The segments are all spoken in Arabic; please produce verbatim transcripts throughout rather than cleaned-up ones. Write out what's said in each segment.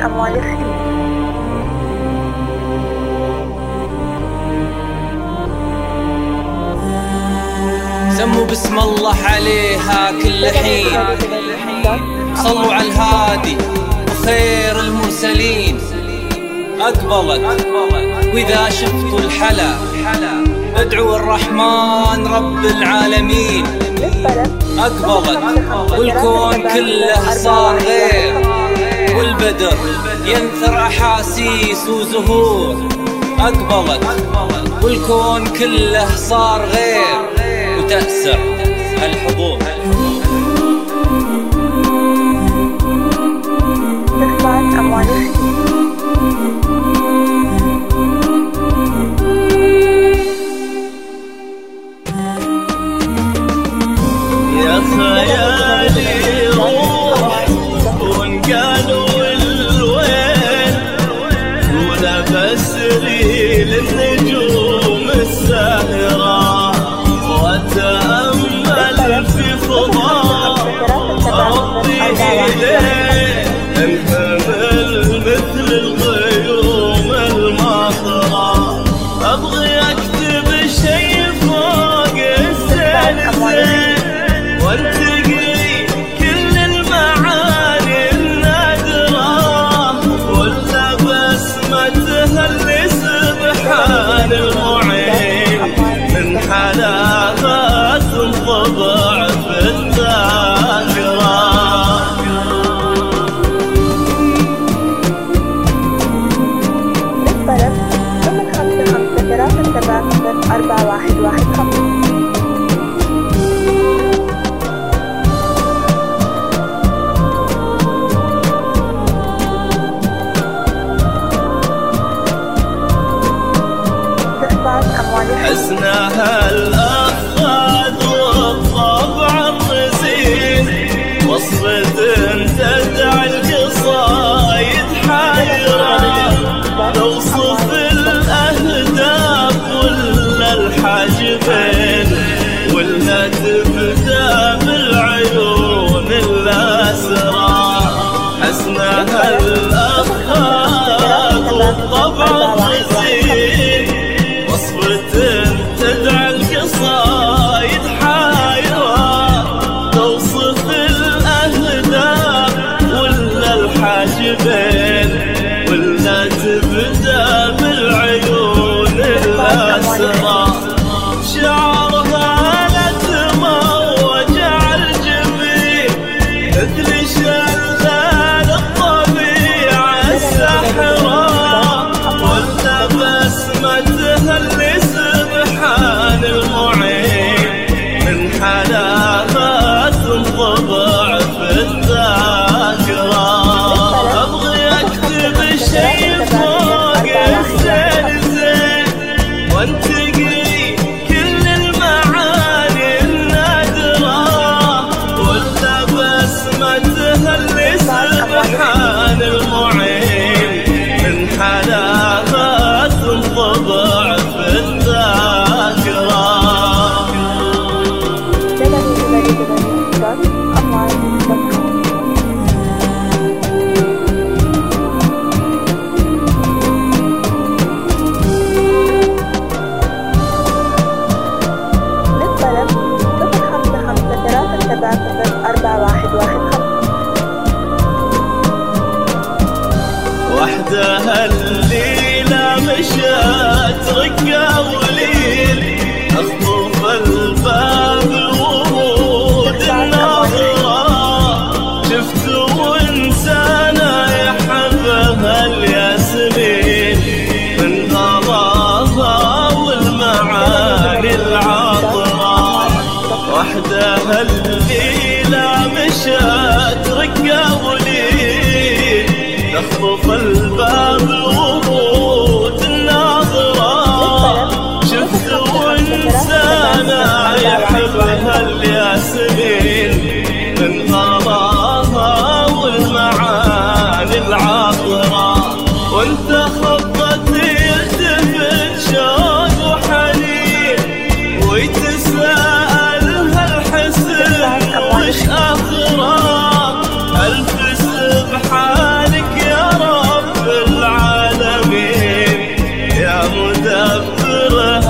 أموال أختي. سموا بسم الله عليها كل حين، صلوا على الهادي وخير المرسلين. أقبلت وإذا شفتوا الحلا ادعوا الرحمن رب العالمين. أقبلت والكون كله صار غير، والبدر ينثر أحاسيس وزهور. أقبلت والكون كله صار غير، وتأثر الحضور. نخبات أموال أختي. يا خيالي روح وانقالوا الوين، ولا بسري للنجوم الساهرة، وأتأمل في فضاء ربي إليه، انحمل مثل الغيوم الماطرة. أبغي أكتب شي فوق الزين زين، وانتقي كل المعاني النادرة، ولا بسمتها اللي سبحان المعين، من حلاوة تنطبع في الذاكرة. بالطلب ضمن خمسة خمسة ثلاثة سبعة صفر أربعة واحد واحد خمسة. حزنها الأفخاذ والطبع الرزين، وصفة تدعي القصايد حيرة، توصف الأهداف ولا الحاجبين، ولا تبدأ بالعيون الأسرى. حزنها الأفخاذ والطبع الرزين، تدعى القصايد حيرة، توصف الأهداف ولا الحاجبين، ولا تبدأ بالعيون الأسرى. شعرها لتموج على الجبين، مثل شلال الطبيعة السحرة، ولا بسمتها اللي سبحان المعين، من حلاوة تنطبع في الذاكرة. أبغي أكتب شي فوق الزين زين، وانتقي كل المعاني النادرة، ولا بسمتها اللي سبحان المعين، من حلاوة تنطبع في الذاكرة. للطلب صفر خمسة خمسة ثلاثة سبعة صفر أربعة واحد واحد خمسة. وحدها الليلة مشات رقة وليل، أخطف الباب الورود الناظرة، شفت وإنسانة يحبها الياسمين، من غراها والمعاني العاطرة. وحدها الليلة مشات رقة وليل، تخطف الباب الورود الناظرة،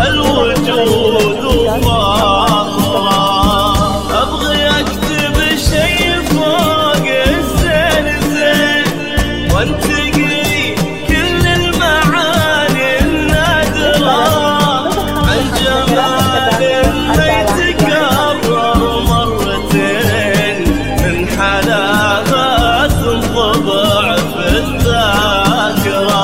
الوجود وفاخره. ابغي اكتب شي فوق الزين زين وانتقي كل المعاني النادره عن جمال ما يتكرر مرتين من حلاوه تنطبع في الذاكره.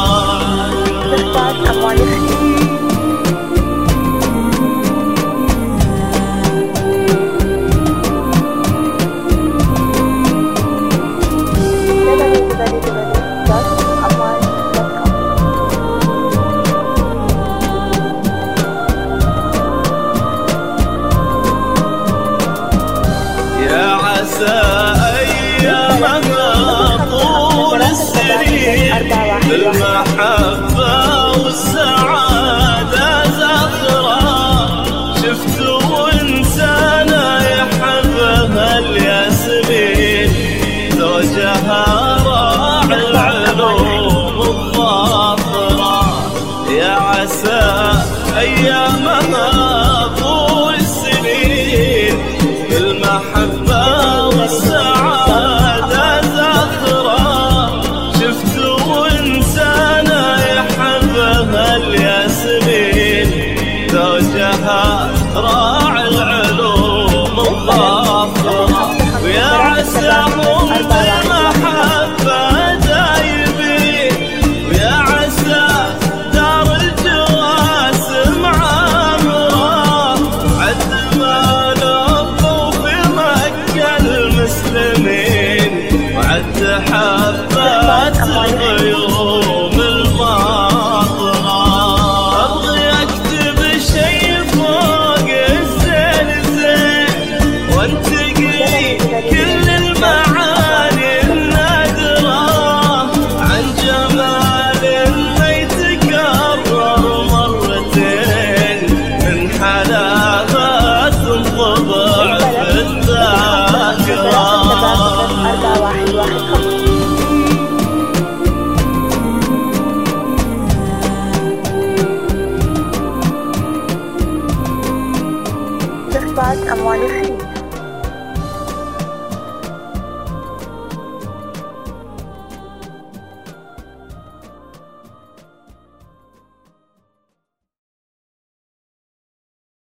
أيامها طول السنين بالمحبة والسعادة زخرة. شفت وإنسانة يحبها الياسمين زوجها راعي العلوم الظافرة. يا عسى أيامها طول السنين بالمحبة والسعادة زخرة. شفت وإنسانة يحبها الياسمين زوجها راعي